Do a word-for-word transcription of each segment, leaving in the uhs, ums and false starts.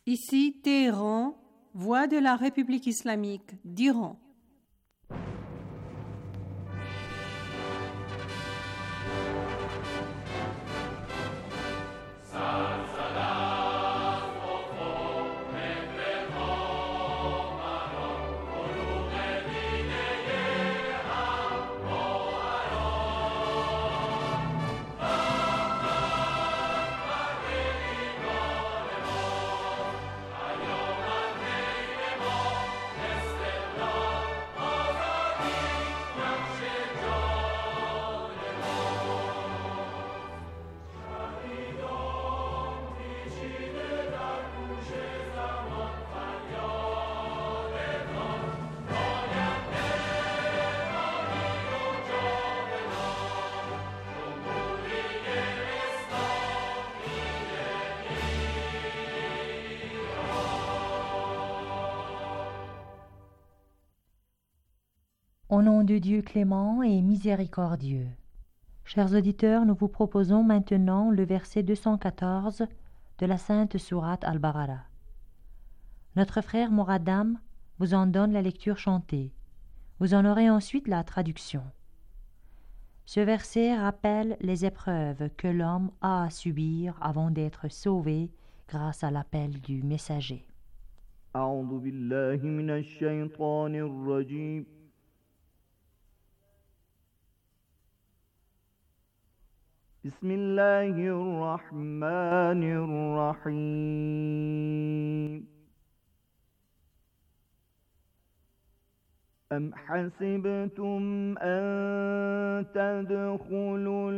Ici Téhéran, voix de la République islamique d'Iran. Au nom de Dieu clément et miséricordieux. Chers auditeurs, nous vous proposons maintenant le verset deux cent quatorze de la sainte sourate Al-Baqara. Notre frère Mouradam vous en donne la lecture chantée. Vous en aurez ensuite la traduction. Ce verset rappelle les épreuves que l'homme a à subir avant d'être sauvé grâce à l'appel du messager. أعوذ بالله من الشيطان الرجيم بسم الله الرحمن الرحيم أم حسبتم أن تدخلوا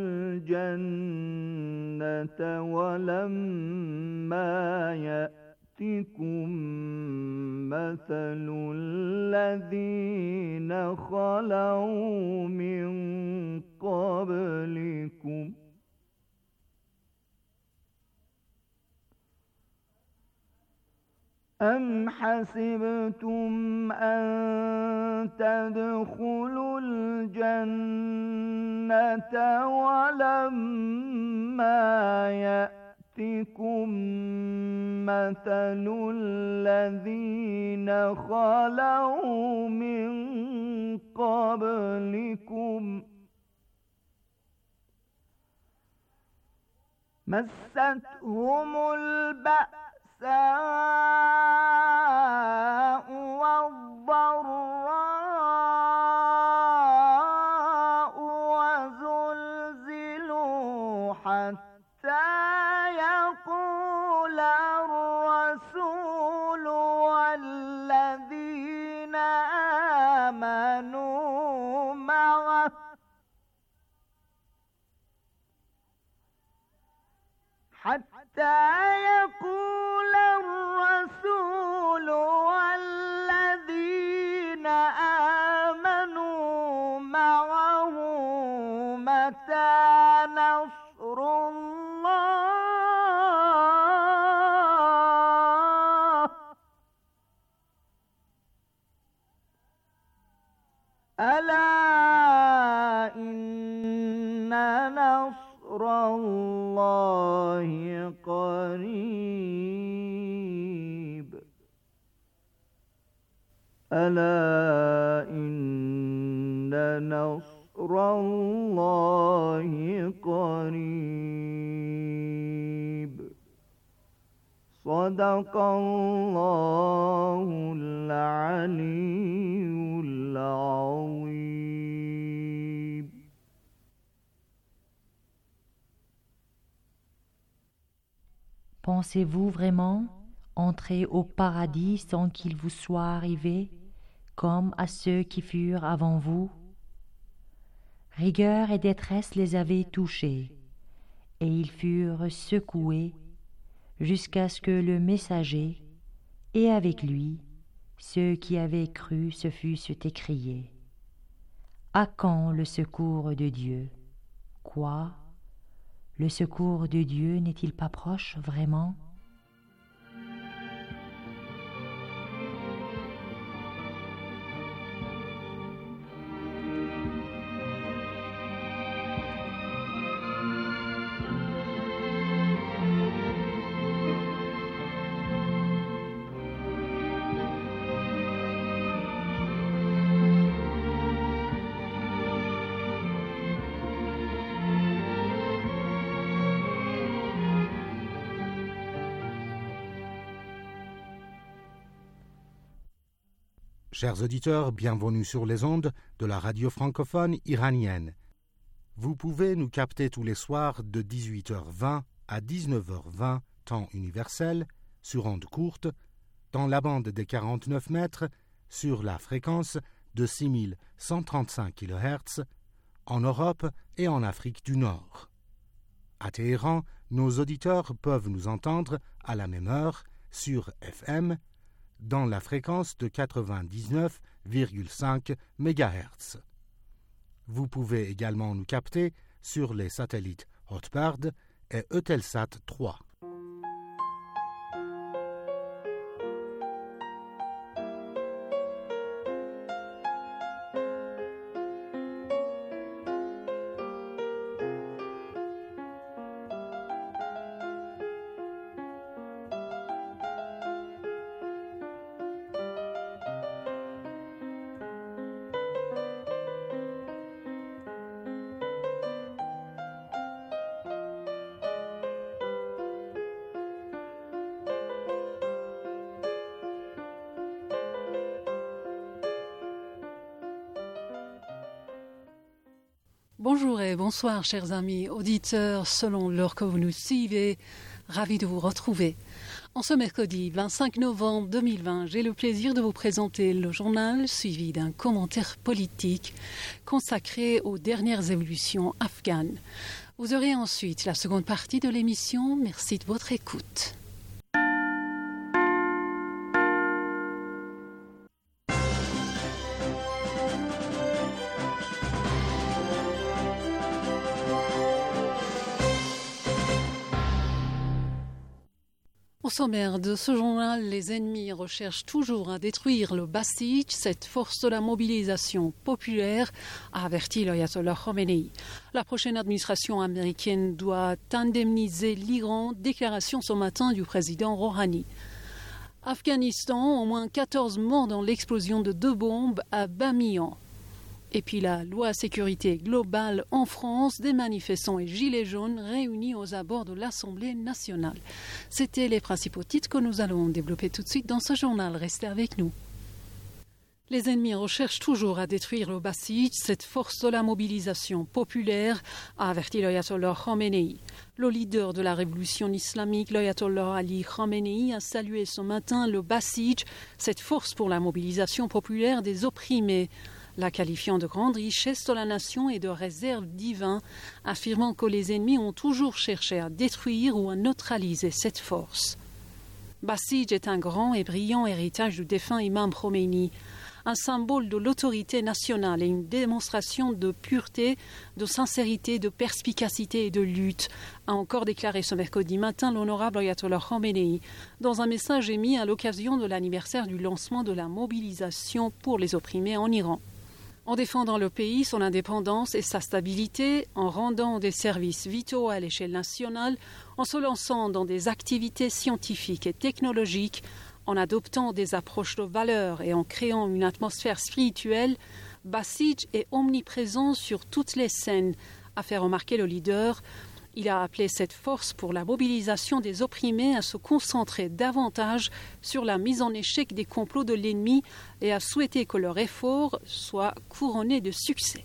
الجنة ولما يأتكم مثل الذين خلوا من قبلكم أم حسبتم أن تدخلوا الجنة ولما يأتكم مثل الذين خلوا من قبلكم مستهم البأس الساء والضراء وزلزلوا حتى يقول الرسول والذين آمنوا معه حتى يقول الرسول والذين آمنوا معه متى نصر الله ألا إن نصر الله قريب ألا إن نصر الله قريب صدق الله العلي العظيم. Pensez-vous vraiment entrer au paradis sans qu'il vous soit arrivé, comme à ceux qui furent avant vous? Rigueur et détresse les avaient touchés, et ils furent secoués jusqu'à ce que le messager, et avec lui, ceux qui avaient cru se fussent écriés. À quand le secours de Dieu? Quoi? Le secours de Dieu n'est-il pas proche vraiment? Chers auditeurs, bienvenue sur les ondes de la radio francophone iranienne. Vous pouvez nous capter tous les soirs de dix-huit heures vingt à dix-neuf heures vingt, temps universel, sur ondes courtes, dans la bande des quarante-neuf mètres, sur la fréquence de six mille cent trente-cinq kilohertz, en Europe et en Afrique du Nord. À Téhéran, nos auditeurs peuvent nous entendre à la même heure sur F M, dans la fréquence de quatre-vingt-dix-neuf virgule cinq mégahertz. Vous pouvez également nous capter sur les satellites Hotbird et Eutelsat trois. Bonjour et bonsoir, chers amis auditeurs, selon l'heure que vous nous suivez, ravi de vous retrouver. En ce mercredi vingt-cinq novembre deux mille vingt, j'ai le plaisir de vous présenter le journal suivi d'un commentaire politique consacré aux dernières évolutions afghanes. Vous aurez ensuite la seconde partie de l'émission. Merci de votre écoute. Au sommaire de ce journal, les ennemis recherchent toujours à détruire le Basij, cette force de la mobilisation populaire, a averti l'ayatollah Khomeini. La prochaine administration américaine doit indemniser l'Iran, déclaration ce matin du président Rouhani. Afghanistan, au moins quatorze morts dans l'explosion de deux bombes à Bamiyan. Et puis la loi sécurité globale en France, des manifestants et gilets jaunes réunis aux abords de l'Assemblée nationale. C'étaient les principaux titres que nous allons développer tout de suite dans ce journal. Restez avec nous. Les ennemis recherchent toujours à détruire le Basij, cette force de la mobilisation populaire, a averti l'ayatollah Khomeini. Le leader de la révolution islamique, l'ayatollah Ali Khamenei, a salué ce matin le Basij, cette force pour la mobilisation populaire des opprimés, la qualifiant de grande richesse de la nation et de réserve divine, affirmant que les ennemis ont toujours cherché à détruire ou à neutraliser cette force. Basij est un grand et brillant héritage du défunt imam Khomeini, un symbole de l'autorité nationale et une démonstration de pureté, de sincérité, de perspicacité et de lutte, a encore déclaré ce mercredi matin l'honorable ayatollah Khomeini dans un message émis à l'occasion de l'anniversaire du lancement de la mobilisation pour les opprimés en Iran. En défendant le pays, son indépendance et sa stabilité, en rendant des services vitaux à l'échelle nationale, en se lançant dans des activités scientifiques et technologiques, en adoptant des approches de valeurs et en créant une atmosphère spirituelle, Basij est omniprésent sur toutes les scènes, a fait remarquer le leader. Il a appelé cette force pour la mobilisation des opprimés à se concentrer davantage sur la mise en échec des complots de l'ennemi et a souhaité que leur effort soit couronné de succès.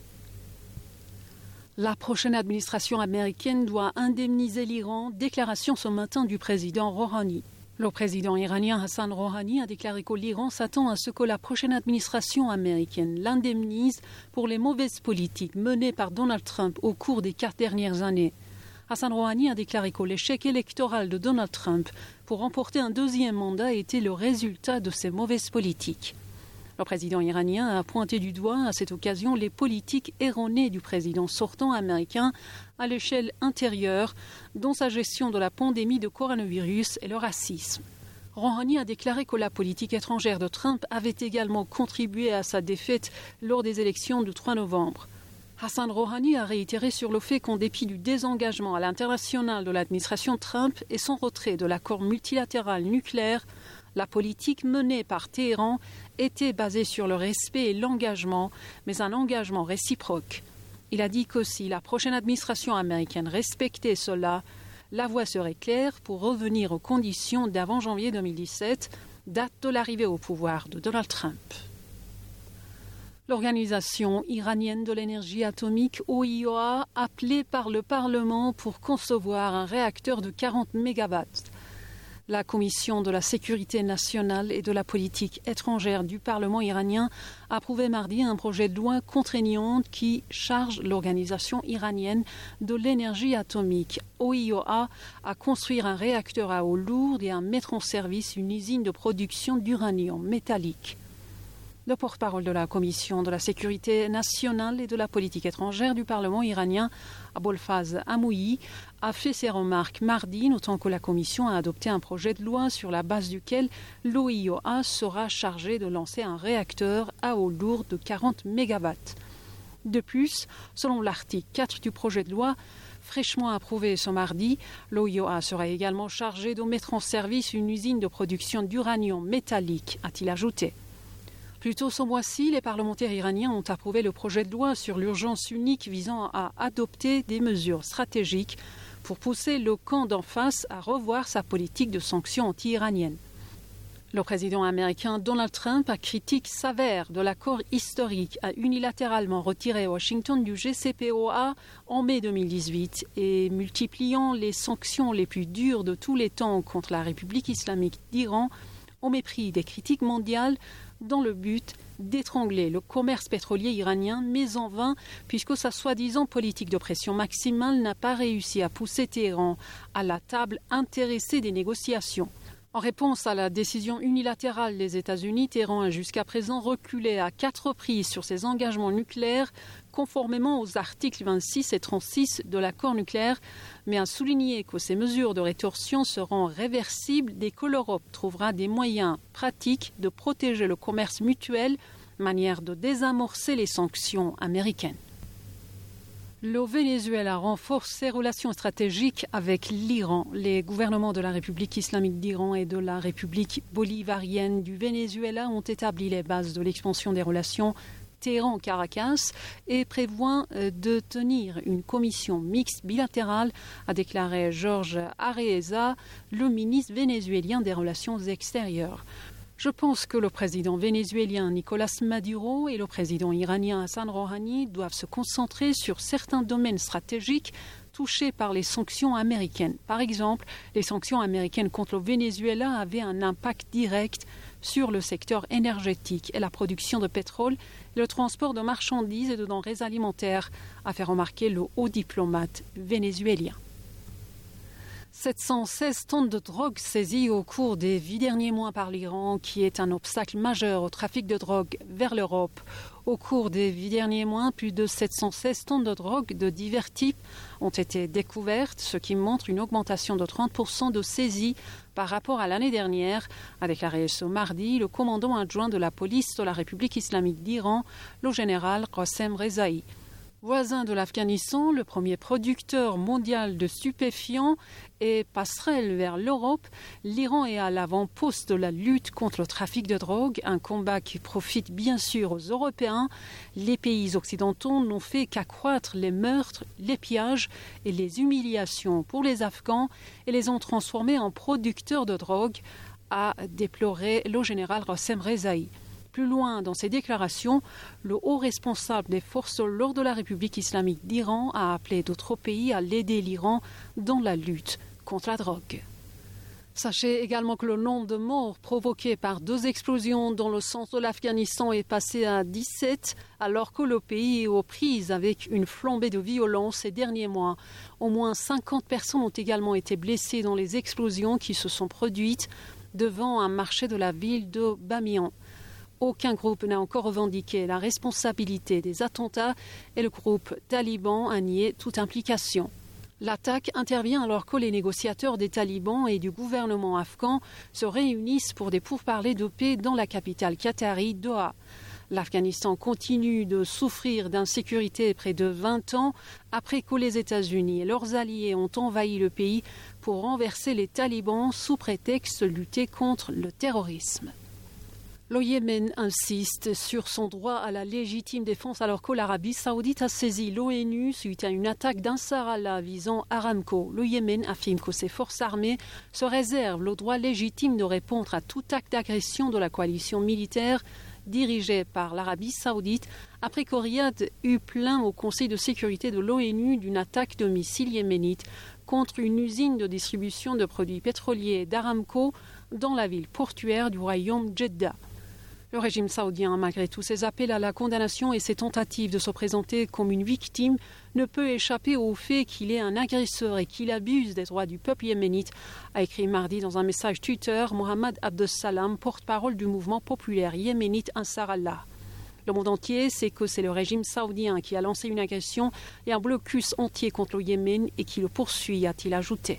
La prochaine administration américaine doit indemniser l'Iran, déclaration ce matin du président Rouhani. Le président iranien Hassan Rouhani a déclaré que l'Iran s'attend à ce que la prochaine administration américaine l'indemnise pour les mauvaises politiques menées par Donald Trump au cours des quatre dernières années. Hassan Rouhani a déclaré que l'échec électoral de Donald Trump pour remporter un deuxième mandat était le résultat de ces mauvaises politiques. Le président iranien a pointé du doigt à cette occasion les politiques erronées du président sortant américain à l'échelle intérieure, dont sa gestion de la pandémie de coronavirus et le racisme. Rouhani a déclaré que la politique étrangère de Trump avait également contribué à sa défaite lors des élections du trois novembre. Hassan Rouhani a réitéré sur le fait qu'en dépit du désengagement à l'international de l'administration Trump et son retrait de l'accord multilatéral nucléaire, la politique menée par Téhéran était basée sur le respect et l'engagement, mais un engagement réciproque. Il a dit que si la prochaine administration américaine respectait cela, la voie serait claire pour revenir aux conditions d'avant janvier deux mille dix-sept, date de l'arrivée au pouvoir de Donald Trump. L'Organisation iranienne de l'énergie atomique, O I O A, appelée par le Parlement pour concevoir un réacteur de quarante mégawatts. La Commission de la sécurité nationale et de la politique étrangère du Parlement iranien a approuvé mardi un projet de loi contraignant qui charge l'Organisation iranienne de l'énergie atomique, O I O A, à construire un réacteur à eau lourde et à mettre en service une usine de production d'uranium métallique. Le porte-parole de la Commission de la sécurité nationale et de la politique étrangère du Parlement iranien, Abolfaz Amouyi, a fait ses remarques mardi, notant que la Commission a adopté un projet de loi sur la base duquel l'O I O A sera chargé de lancer un réacteur à eau lourde de quarante mégawatts. De plus, selon l'article quatre du projet de loi, fraîchement approuvé ce mardi, l'O I O A sera également chargé de mettre en service une usine de production d'uranium métallique, a-t-il ajouté. Plus tôt ce mois-ci, les parlementaires iraniens ont approuvé le projet de loi sur l'urgence unique visant à adopter des mesures stratégiques pour pousser le camp d'en face à revoir sa politique de sanctions anti-iraniennes. Le président américain Donald Trump a critiqué sévère de l'accord historique à unilatéralement retirer Washington du J C P O A en mai deux mille dix-huit et multipliant les sanctions les plus dures de tous les temps contre la République islamique d'Iran au mépris des critiques mondiales dans le but d'étrangler le commerce pétrolier iranien, mais en vain, puisque sa soi-disant politique de pression maximale n'a pas réussi à pousser Téhéran à la table intéressée des négociations. En réponse à la décision unilatérale des États-Unis, Téhéran a jusqu'à présent reculé à quatre reprises sur ses engagements nucléaires, conformément aux articles vingt-six et trente-six de l'accord nucléaire, mais a souligné que ces mesures de rétorsion seront réversibles dès que l'Europe trouvera des moyens pratiques de protéger le commerce mutuel, manière de désamorcer les sanctions américaines. Le Venezuela renforce ses relations stratégiques avec l'Iran. Les gouvernements de la République islamique d'Iran et de la République bolivarienne du Venezuela ont établi les bases de l'expansion des relations Téhéran-Caracas et prévoit de tenir une commission mixte bilatérale, a déclaré Jorge Areza, le ministre vénézuélien des Relations extérieures. Je pense que le président vénézuélien Nicolás Maduro et le président iranien Hassan Rouhani doivent se concentrer sur certains domaines stratégiques touchés par les sanctions américaines. Par exemple, les sanctions américaines contre le Venezuela avaient un impact direct sur le secteur énergétique et la production de pétrole et le transport de marchandises et de denrées alimentaires, a fait remarquer le haut diplomate vénézuélien. sept cent seize tonnes de drogue saisies au cours des huit derniers mois par l'Iran, qui est un obstacle majeur au trafic de drogue vers l'Europe. Au cours des huit derniers mois, plus de sept cent seize tonnes de drogue de divers types ont été découvertes, ce qui montre une augmentation de trente pour cent de saisies par rapport à l'année dernière, a déclaré ce mardi le commandant adjoint de la police de la République islamique d'Iran, le général Qassem Rezaï. Voisin de l'Afghanistan, le premier producteur mondial de stupéfiants et passerelle vers l'Europe, l'Iran est à l'avant-poste de la lutte contre le trafic de drogue, un combat qui profite bien sûr aux Européens. Les pays occidentaux n'ont fait qu'accroître les meurtres, les pillages et les humiliations pour les Afghans et les ont transformés en producteurs de drogue, a déploré le général Qassem Rezaï. Plus loin dans ses déclarations, le haut responsable des forces de l'ordre de la République islamique d'Iran a appelé d'autres pays à l'aider l'Iran dans la lutte contre la drogue. Sachez également que le nombre de morts provoqués par deux explosions dans le centre de l'Afghanistan est passé à dix-sept, alors que le pays est aux prises avec une flambée de violence ces derniers mois. Au moins cinquante personnes ont également été blessées dans les explosions qui se sont produites devant un marché de la ville de Bamiyan. Aucun groupe n'a encore revendiqué la responsabilité des attentats et le groupe taliban a nié toute implication. L'attaque intervient alors que les négociateurs des talibans et du gouvernement afghan se réunissent pour des pourparlers de paix dans la capitale qatari, Doha. L'Afghanistan continue de souffrir d'insécurité près de vingt ans après que les États-Unis et leurs alliés ont envahi le pays pour renverser les talibans sous prétexte de lutter contre le terrorisme. Le Yémen insiste sur son droit à la légitime défense alors que l'Arabie saoudite a saisi l'ONU suite à une attaque d'Ansarallah visant Aramco. Le Yémen affirme que ses forces armées se réservent le droit légitime de répondre à tout acte d'agression de la coalition militaire dirigée par l'Arabie saoudite après que Riyad eut plaint au Conseil de sécurité de l'ONU d'une attaque de missiles yéménites contre une usine de distribution de produits pétroliers d'Aramco dans la ville portuaire du royaume Jeddah. Le régime saoudien, malgré tous ses appels à la condamnation et ses tentatives de se présenter comme une victime, ne peut échapper au fait qu'il est un agresseur et qu'il abuse des droits du peuple yéménite, a écrit mardi dans un message Twitter Mohamed Abdessalam, porte-parole du mouvement populaire yéménite Ansar Allah. Le monde entier sait que c'est le régime saoudien qui a lancé une agression et un blocus entier contre le Yémen et qui le poursuit, a-t-il ajouté.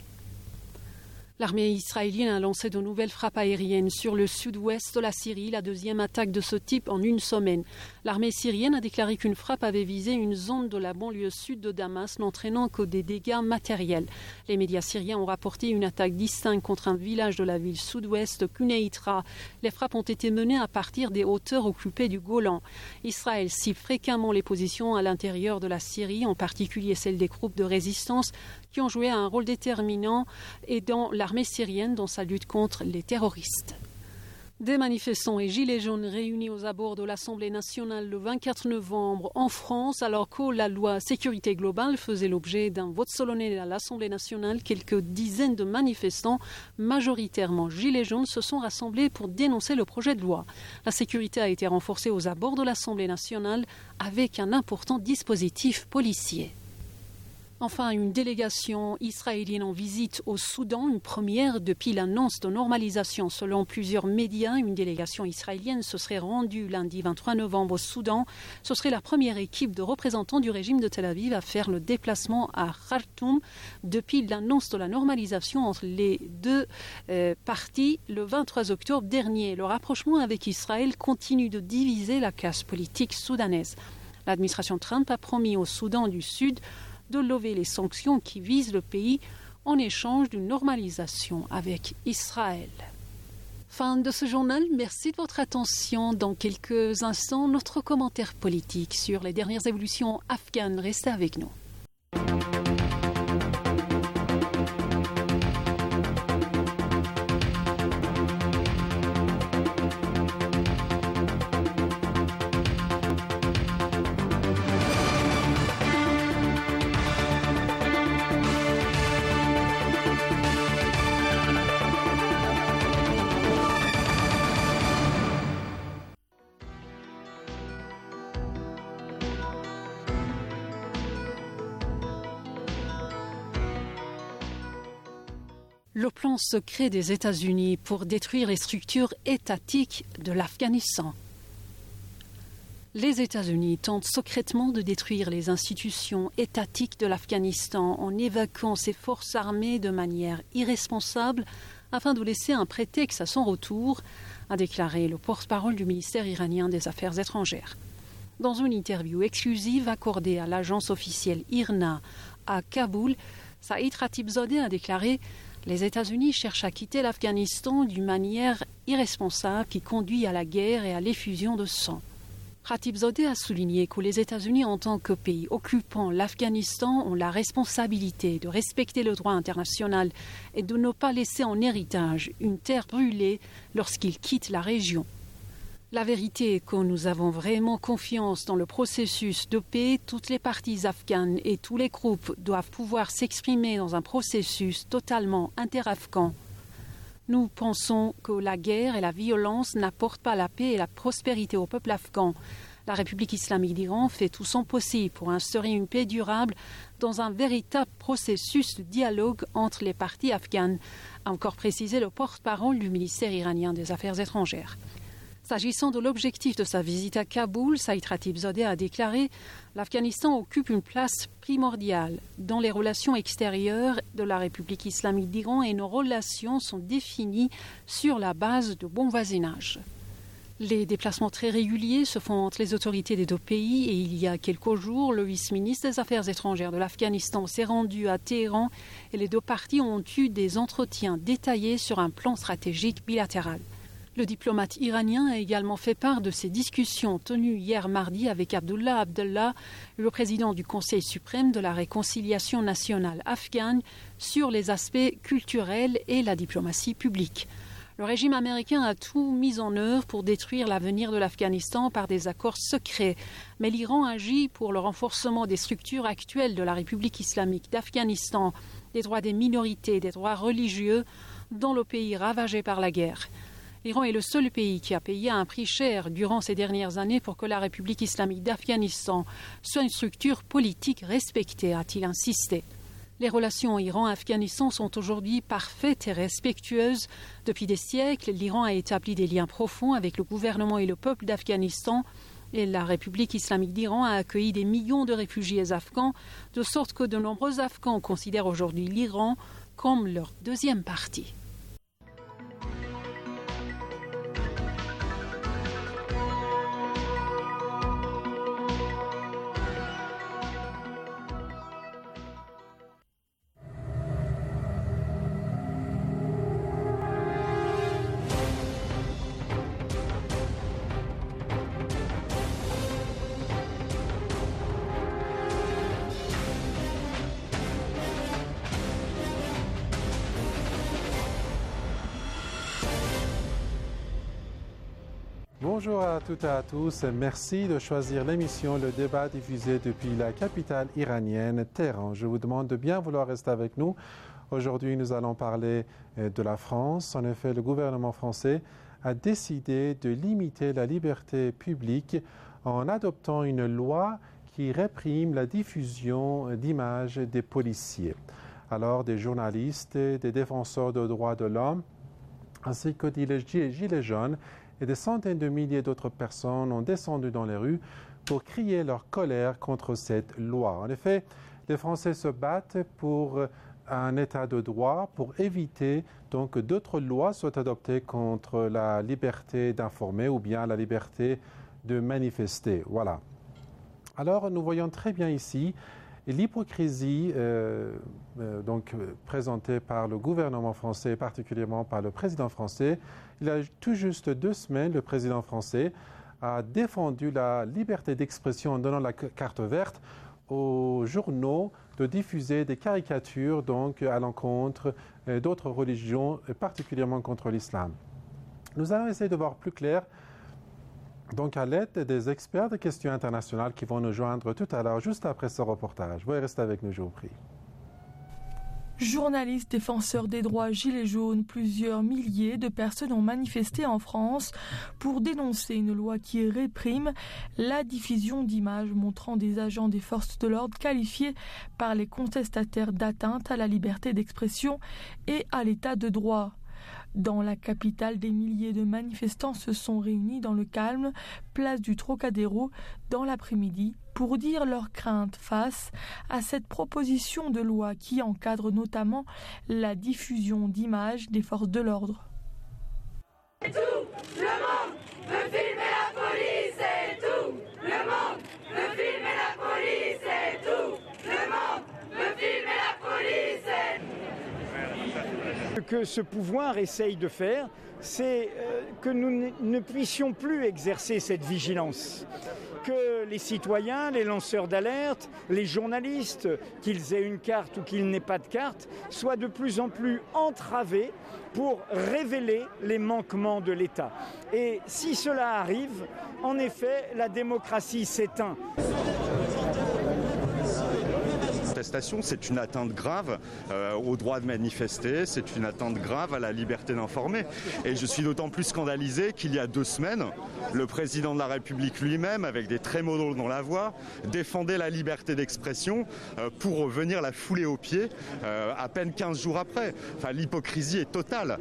L'armée israélienne a lancé de nouvelles frappes aériennes sur le sud-ouest de la Syrie, la deuxième attaque de ce type en une semaine. L'armée syrienne a déclaré qu'une frappe avait visé une zone de la banlieue sud de Damas, n'entraînant que des dégâts matériels. Les médias syriens ont rapporté une attaque distincte contre un village de la ville sud-ouest de Kuneitra. Les frappes ont été menées à partir des hauteurs occupées du Golan. Israël cible fréquemment les positions à l'intérieur de la Syrie, en particulier celles des groupes de résistance qui ont joué un rôle déterminant et dans l'armée syrienne dans sa lutte contre les terroristes. Des manifestants et gilets jaunes réunis aux abords de l'Assemblée nationale le vingt-quatre novembre en France, alors que la loi sécurité globale faisait l'objet d'un vote solennel à l'Assemblée nationale. Quelques dizaines de manifestants, majoritairement gilets jaunes, se sont rassemblés pour dénoncer le projet de loi. La sécurité a été renforcée aux abords de l'Assemblée nationale avec un important dispositif policier. Enfin, une délégation israélienne en visite au Soudan, une première depuis l'annonce de normalisation. Selon plusieurs médias, une délégation israélienne se serait rendue lundi vingt-trois novembre au Soudan. Ce serait la première équipe de représentants du régime de Tel Aviv à faire le déplacement à Khartoum depuis l'annonce de la normalisation entre les deux euh, parties le vingt-trois octobre dernier. Le rapprochement avec Israël continue de diviser la classe politique soudanaise. L'administration Trump a promis au Soudan du Sud de lever les sanctions qui visent le pays en échange d'une normalisation avec Israël. Fin de ce journal, merci de votre attention. Dans quelques instants, notre commentaire politique sur les dernières évolutions afghanes. Restez avec nous. Le plan secret des États-Unis pour détruire les structures étatiques de l'Afghanistan. Les États-Unis tentent secrètement de détruire les institutions étatiques de l'Afghanistan en évacuant ses forces armées de manière irresponsable afin de laisser un prétexte à son retour, a déclaré le porte-parole du ministère iranien des Affaires étrangères. Dans une interview exclusive accordée à l'agence officielle I R N A à Kaboul, Saïd Khatibzadeh a déclaré « Les États-Unis cherchent à quitter l'Afghanistan d'une manière irresponsable qui conduit à la guerre et à l'effusion de sang. » Khatibzadeh a souligné que les États-Unis, en tant que pays occupant l'Afghanistan, ont la responsabilité de respecter le droit international et de ne pas laisser en héritage une terre brûlée lorsqu'ils quittent la région. La vérité est que nous avons vraiment confiance dans le processus de paix. Toutes les parties afghanes et tous les groupes doivent pouvoir s'exprimer dans un processus totalement interafghan. Nous pensons que la guerre et la violence n'apportent pas la paix et la prospérité au peuple afghan. La République islamique d'Iran fait tout son possible pour instaurer une paix durable dans un véritable processus de dialogue entre les parties afghanes, a encore précisé le porte-parole du ministère iranien des Affaires étrangères. S'agissant de l'objectif de sa visite à Kaboul, Saïd Khatibzadeh a déclaré « L'Afghanistan occupe une place primordiale dans les relations extérieures de la République islamique d'Iran et nos relations sont définies sur la base de bon voisinage. » Les déplacements très réguliers se font entre les autorités des deux pays et il y a quelques jours, le vice-ministre des Affaires étrangères de l'Afghanistan s'est rendu à Téhéran et les deux parties ont eu des entretiens détaillés sur un plan stratégique bilatéral. Le diplomate iranien a également fait part de ses discussions tenues hier mardi avec Abdullah Abdullah, le président du Conseil suprême de la réconciliation nationale afghane, sur les aspects culturels et la diplomatie publique. Le régime américain a tout mis en œuvre pour détruire l'avenir de l'Afghanistan par des accords secrets. Mais l'Iran agit pour le renforcement des structures actuelles de la République islamique d'Afghanistan, des droits des minorités, des droits religieux dans le pays ravagé par la guerre. L'Iran est le seul pays qui a payé un prix cher durant ces dernières années pour que la République islamique d'Afghanistan soit une structure politique respectée, a-t-il insisté. Les relations Iran-Afghanistan sont aujourd'hui parfaites et respectueuses. Depuis des siècles, l'Iran a établi des liens profonds avec le gouvernement et le peuple d'Afghanistan. Et la République islamique d'Iran a accueilli des millions de réfugiés afghans, de sorte que de nombreux Afghans considèrent aujourd'hui l'Iran comme leur deuxième parti. Bonjour à toutes et à tous, merci de choisir l'émission Le Débat diffusé depuis la capitale iranienne, Téhéran. Je vous demande de bien vouloir rester avec nous. Aujourd'hui, nous allons parler de la France. En effet, le gouvernement français a décidé de limiter la liberté publique en adoptant une loi qui réprime la diffusion d'images des policiers. Alors, des journalistes, des défenseurs des droits de l'homme, ainsi que des gilets jaunes, et des centaines de milliers d'autres personnes ont descendu dans les rues pour crier leur colère contre cette loi. En effet, les Français se battent pour un état de droit, pour éviter donc que d'autres lois soient adoptées contre la liberté d'informer ou bien la liberté de manifester. Voilà. Alors, nous voyons très bien ici l'hypocrisie euh, euh, donc, euh, présentée par le gouvernement français, particulièrement par le président français. Il y a tout juste deux semaines, le président français a défendu la liberté d'expression en donnant la carte verte aux journaux de diffuser des caricatures donc, à l'encontre euh, d'autres religions, particulièrement contre l'islam. Nous allons essayer de voir plus clair donc à l'aide des experts de questions internationales qui vont nous joindre tout à l'heure, juste après ce reportage. Veuillez rester avec nous, je vous prie. Journalistes, défenseurs des droits, gilets jaunes, plusieurs milliers de personnes ont manifesté en France pour dénoncer une loi qui réprime la diffusion d'images montrant des agents des forces de l'ordre qualifiés par les contestataires d'atteinte à la liberté d'expression et à l'état de droit. Dans la capitale, des milliers de manifestants se sont réunis dans le calme, place du Trocadéro, dans l'après-midi, pour dire leurs craintes face à cette proposition de loi qui encadre notamment la diffusion d'images des forces de l'ordre. Et tout le monde veut filmer la police et tout le monde veut filmer la police et tout le monde veut filmer la police et... Ce que ce pouvoir essaye de faire, c'est que nous ne puissions plus exercer cette vigilance. Que les citoyens, les lanceurs d'alerte, les journalistes, qu'ils aient une carte ou qu'ils n'aient pas de carte, soient de plus en plus entravés pour révéler les manquements de l'État. Et si cela arrive, en effet, la démocratie s'éteint. C'est une atteinte grave euh, au droit de manifester, c'est une atteinte grave à la liberté d'informer. Et je suis d'autant plus scandalisé qu'il y a deux semaines, le président de la République lui-même, avec des trémolos dans la voix, défendait la liberté d'expression euh, pour venir la fouler aux pieds euh, à peine quinze jours après. Enfin, l'hypocrisie est totale.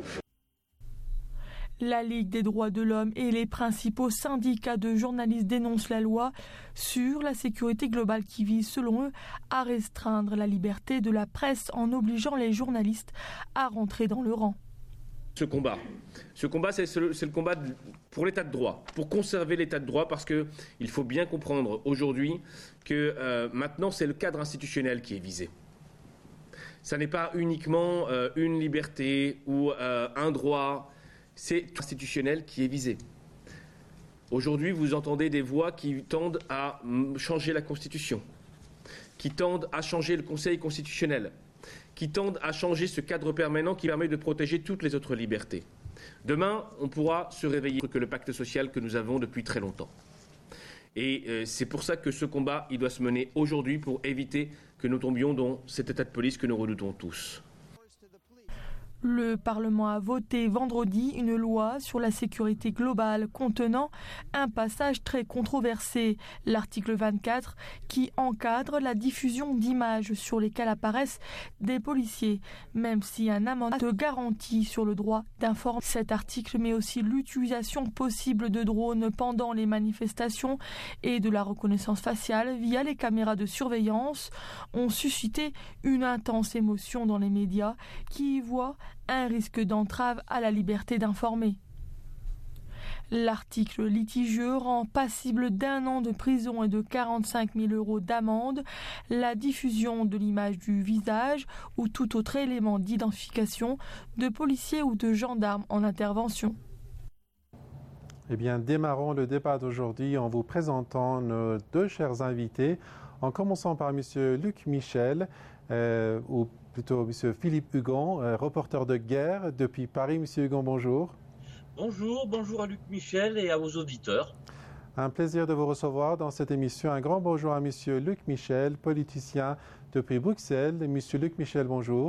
La Ligue des droits de l'homme et les principaux syndicats de journalistes dénoncent la loi sur la sécurité globale qui vise, selon eux, à restreindre la liberté de la presse en obligeant les journalistes à rentrer dans le rang. Ce combat, ce combat c'est le, c'est le combat pour l'état de droit, pour conserver l'état de droit, parce qu'il faut bien comprendre aujourd'hui que euh, maintenant c'est le cadre institutionnel qui est visé. Ça n'est pas uniquement euh, une liberté ou euh, un droit. C'est institutionnel qui est visé. Aujourd'hui, vous entendez des voix qui tendent à changer la Constitution, qui tendent à changer le Conseil constitutionnel, qui tendent à changer ce cadre permanent qui permet de protéger toutes les autres libertés. Demain, on pourra se réveiller que le pacte social que nous avons depuis très longtemps. Et euh, c'est pour ça que ce combat, il doit se mener aujourd'hui pour éviter que nous tombions dans cet état de police que nous redoutons tous. Le Parlement a voté vendredi une loi sur la sécurité globale contenant un passage très controversé, l'article vingt-quatre, qui encadre la diffusion d'images sur lesquelles apparaissent des policiers, même si un amendement de garantie sur le droit d'informer. Cet article met aussi l'utilisation possible de drones pendant les manifestations et de la reconnaissance faciale via les caméras de surveillance ont suscité une intense émotion dans les médias qui y voient un risque d'entrave à la liberté d'informer. L'article litigieux rend passible d'un an de prison et de quarante-cinq mille euros d'amende la diffusion de l'image du visage ou tout autre élément d'identification de policiers ou de gendarmes en intervention. Eh bien, démarrons le débat d'aujourd'hui en vous présentant nos deux chers invités, en commençant par M. Luc Michel, euh, ou plutôt M. Philippe Hugon, euh, reporter de guerre depuis Paris. M. Hugon, bonjour. Bonjour, bonjour à Luc Michel et à vos auditeurs. Un plaisir de vous recevoir dans cette émission. Un grand bonjour à M. Luc Michel, politicien depuis Bruxelles. M. Luc Michel, bonjour.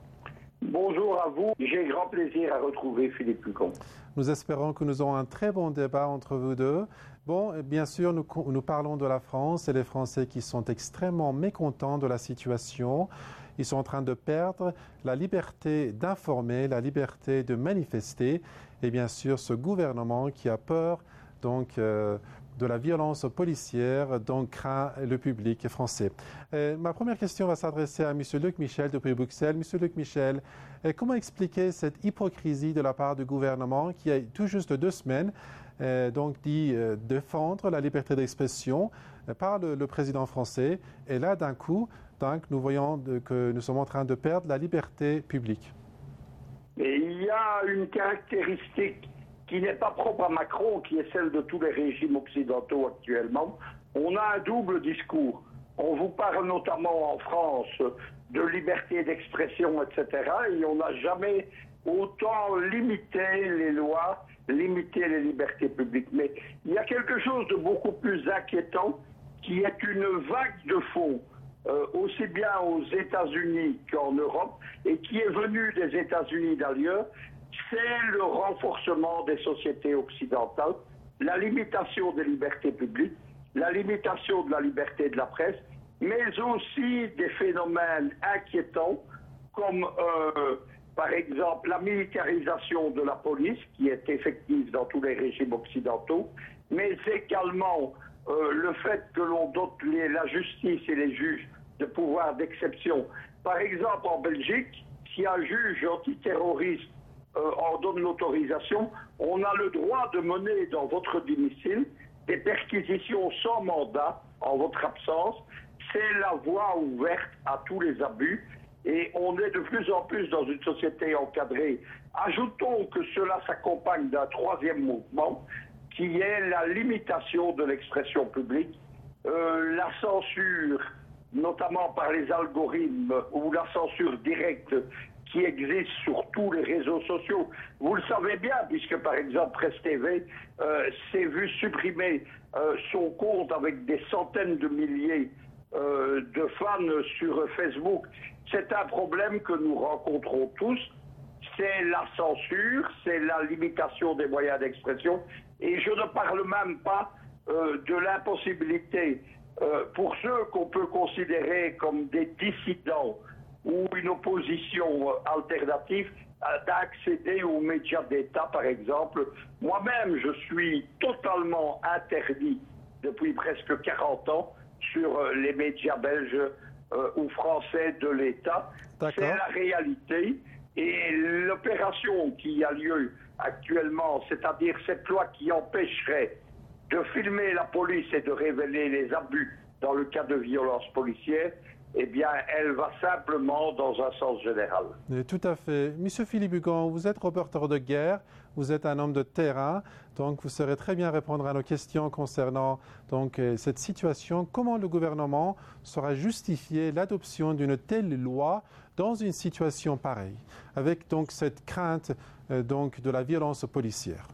Bonjour à vous. J'ai grand plaisir à retrouver Philippe Hugon. Nous espérons que nous aurons un très bon débat entre vous deux. Bon, bien sûr, nous, nous parlons de la France et les Français qui sont extrêmement mécontents de la situation. Ils sont en train de perdre la liberté d'informer, la liberté de manifester. Et bien sûr, ce gouvernement qui a peur donc, euh, de la violence policière, donc craint le public français. Et ma première question va s'adresser à M. Luc Michel depuis Bruxelles. M. Luc Michel, comment expliquer cette hypocrisie de la part du gouvernement qui a tout juste deux semaines euh, donc dit euh, défendre la liberté d'expression euh, par le, le président français, et là d'un coup, donc, nous voyons de, que nous sommes en train de perdre la liberté publique. Et il y a une caractéristique qui n'est pas propre à Macron, qui est celle de tous les régimes occidentaux actuellement. On a un double discours. On vous parle notamment en France de liberté d'expression, et cetera. Et on n'a jamais autant limité les lois, limité les libertés publiques. Mais il y a quelque chose de beaucoup plus inquiétant qui est une vague de fond, euh, aussi bien aux États-Unis qu'en Europe, et qui est venue des États-Unis d'ailleurs. C'est le renforcement des sociétés occidentales, la limitation des libertés publiques, la limitation de la liberté de la presse, mais aussi des phénomènes inquiétants comme euh, par exemple la militarisation de la police qui est effective dans tous les régimes occidentaux, mais également euh, le fait que l'on dote les, la justice et les juges de pouvoirs d'exception. Par exemple en Belgique, si un juge antiterroriste Euh, en donne l'autorisation, on a le droit de mener dans votre domicile des perquisitions sans mandat en votre absence. C'est la voie ouverte à tous les abus et on est de plus en plus dans une société encadrée. Ajoutons que cela s'accompagne d'un troisième mouvement qui est la limitation de l'expression publique, euh, la censure, notamment par les algorithmes ou la censure directe qui existe sur tous les réseaux sociaux. Vous le savez bien, puisque par exemple Presse T V euh, s'est vu supprimer euh, son compte avec des centaines de milliers euh, de fans sur Facebook. C'est un problème que nous rencontrons tous. C'est la censure, c'est la limitation des moyens d'expression. Et je ne parle même pas euh, de l'impossibilité euh, pour ceux qu'on peut considérer comme des dissidents ou une opposition alternative d'accéder aux médias d'État, par exemple. Moi-même, je suis totalement interdit depuis presque quarante ans sur les médias belges euh, ou français de l'État. C'est la réalité. Et l'opération qui a lieu actuellement, c'est-à-dire cette loi qui empêcherait de filmer la police et de révéler les abus dans le cas de violence policière, eh bien, elle va simplement dans un sens général. Et tout à fait. Monsieur Philippe Hugon, vous êtes reporter de guerre, vous êtes un homme de terrain, donc vous saurez très bien répondre à nos questions concernant donc, cette situation. Comment le gouvernement saura justifier l'adoption d'une telle loi dans une situation pareille, avec donc cette crainte euh, donc, de la violence policière?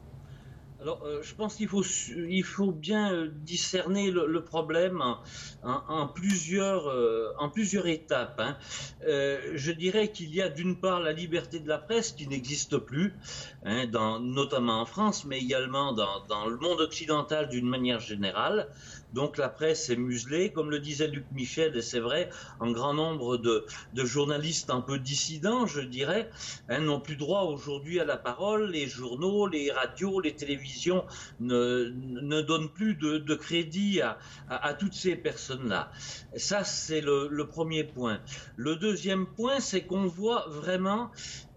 Alors, euh, je pense qu'il faut, il faut bien euh, discerner le, le problème en, en, en, plusieurs, euh, en plusieurs étapes. Hein. Euh, je dirais qu'il y a d'une part la liberté de la presse qui n'existe plus, hein, dans, notamment en France, mais également dans, dans le monde occidental d'une manière générale. Donc la presse est muselée, comme le disait Luc Michel, et c'est vrai, un grand nombre de, de journalistes un peu dissidents, je dirais, hein, n'ont plus droit aujourd'hui à la parole. Les journaux, les radios, les télévisions ne, ne donnent plus de, de crédit à, à, à toutes ces personnes-là. Ça, c'est le, le premier point. Le deuxième point, c'est qu'on voit vraiment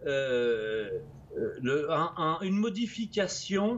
euh, le, un, un, une modification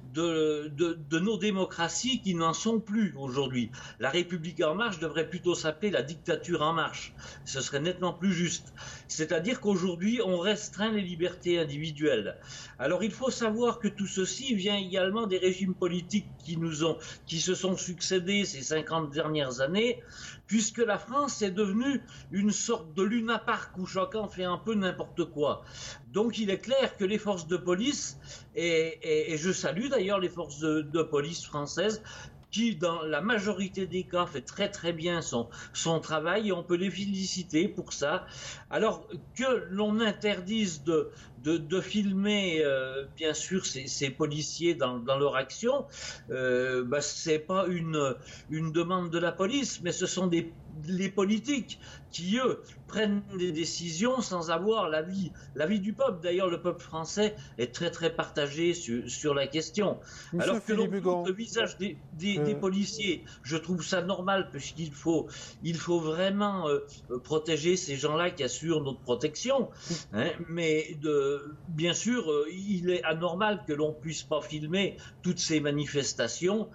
De, de, de nos démocraties qui n'en sont plus aujourd'hui. La République en marche devrait plutôt s'appeler la dictature en marche. Ce serait nettement plus juste. C'est-à-dire qu'aujourd'hui, on restreint les libertés individuelles. Alors il faut savoir que tout ceci vient également des régimes politiques qui nous ont, qui se sont succédés ces cinquante dernières années, puisque la France est devenue une sorte de Luna Park où chacun fait un peu n'importe quoi. Donc il est clair que les forces de police, et, et, et je salue d'ailleurs les forces de, de police françaises, qui dans la majorité des cas fait très très bien son, son travail, et on peut les féliciter pour ça. Alors que l'on interdise de, de, de filmer euh, bien sûr ces, ces policiers dans, dans leur action, euh, bah, c'est pas une, une demande de la police, mais ce sont des les politiques qui, eux, prennent des décisions sans avoir l'avis, l'avis du peuple. D'ailleurs, le peuple français est très, très partagé sur, sur la question. Monsieur Alors que l'on montre le visage des, des, euh... des policiers, je trouve ça normal, puisqu'il faut, il faut vraiment euh, protéger ces gens-là qui assurent notre protection. Hein, mais de, bien sûr, euh, il est anormal que l'on puisse pas filmer toutes ces manifestations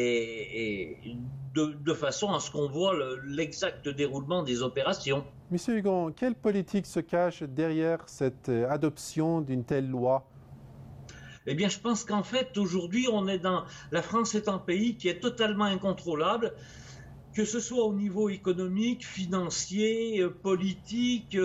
et, et de, de façon à ce qu'on voit le, l'exact déroulement des opérations. Monsieur Hugon, quelle politique se cache derrière cette adoption d'une telle loi? Eh bien, je pense qu'en fait, aujourd'hui, on est dans... La France est un pays qui est totalement incontrôlable, que ce soit au niveau économique, financier, politique.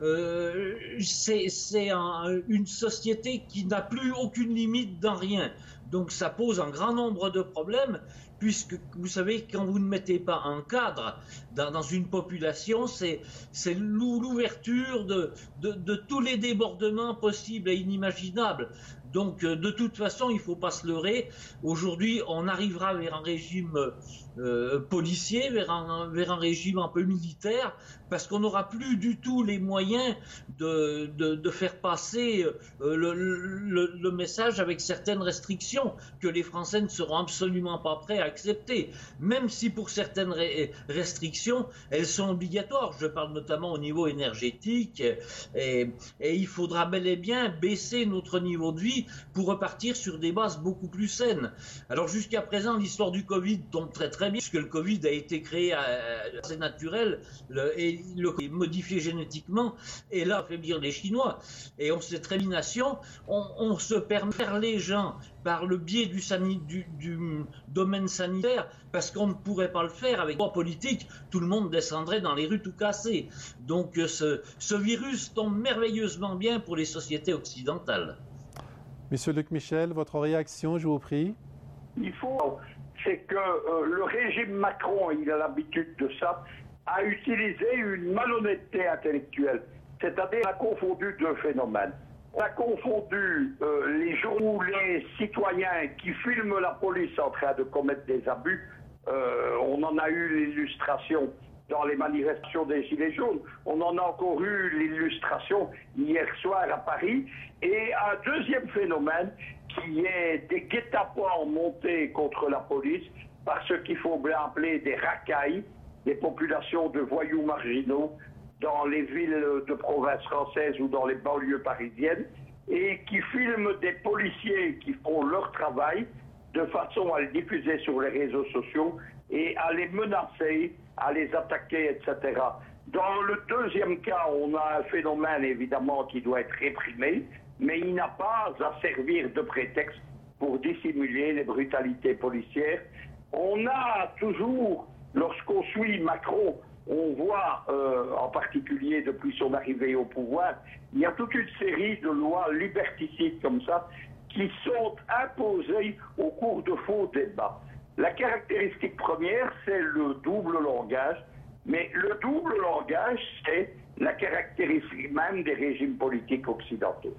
Euh, c'est c'est un, une société qui n'a plus aucune limite dans rien. Donc, ça pose un grand nombre de problèmes, puisque, vous savez, quand vous ne mettez pas un cadre dans, dans une population, c'est c'est l'ouverture de, de, de tous les débordements possibles et inimaginables. Donc, de toute façon, il ne faut pas se leurrer. Aujourd'hui, on arrivera vers un régime euh, policier, vers un, vers un régime un peu militaire, parce qu'on n'aura plus du tout les moyens de, de, de faire passer euh, le, le, le message avec certaines restrictions que les Français ne seront absolument pas prêts à accepter. Même si pour certaines re- restrictions, elles sont obligatoires. Je parle notamment au niveau énergétique. Et, et il faudra bel et bien baisser notre niveau de vie pour repartir sur des bases beaucoup plus saines. Alors jusqu'à présent, l'histoire du Covid tombe très très bien, puisque le Covid a été créé, à, c'est naturel, le, et le modifié génétiquement, et là, affaiblir les Chinois. Et on sait très bien, on, on se permet de faire les gens par le biais du, sani, du, du domaine sanitaire, parce qu'on ne pourrait pas le faire avec droit politique, tout le monde descendrait dans les rues tout cassé. Donc ce, ce virus tombe merveilleusement bien pour les sociétés occidentales. Monsieur Luc Michel, votre réaction, je vous prie. Il faut, c'est que euh, le régime Macron, il a l'habitude de ça, a utilisé une malhonnêteté intellectuelle. C'est-à-dire, on a confondu deux phénomènes. On a confondu euh, les journaux, les citoyens qui filment la police en train de commettre des abus. Euh, on en a eu l'illustration dans les manifestations des Gilets jaunes. On en a encore eu l'illustration hier soir à Paris. Et un deuxième phénomène qui est des guet-apens montés contre la police par ce qu'il faut bien appeler des racailles, des populations de voyous marginaux dans les villes de province françaises ou dans les banlieues parisiennes, et qui filment des policiers qui font leur travail de façon à le diffuser sur les réseaux sociaux et à les menacer, à les attaquer, et cetera. Dans le deuxième cas, on a un phénomène évidemment qui doit être réprimé, mais il n'a pas à servir de prétexte pour dissimuler les brutalités policières. On a toujours, lorsqu'on suit Macron, on voit euh, en particulier depuis son arrivée au pouvoir, il y a toute une série de lois liberticides comme ça qui sont imposées au cours de faux débats. La caractéristique première, c'est le double langage, mais le double langage, c'est la caractéristique même des régimes politiques occidentaux.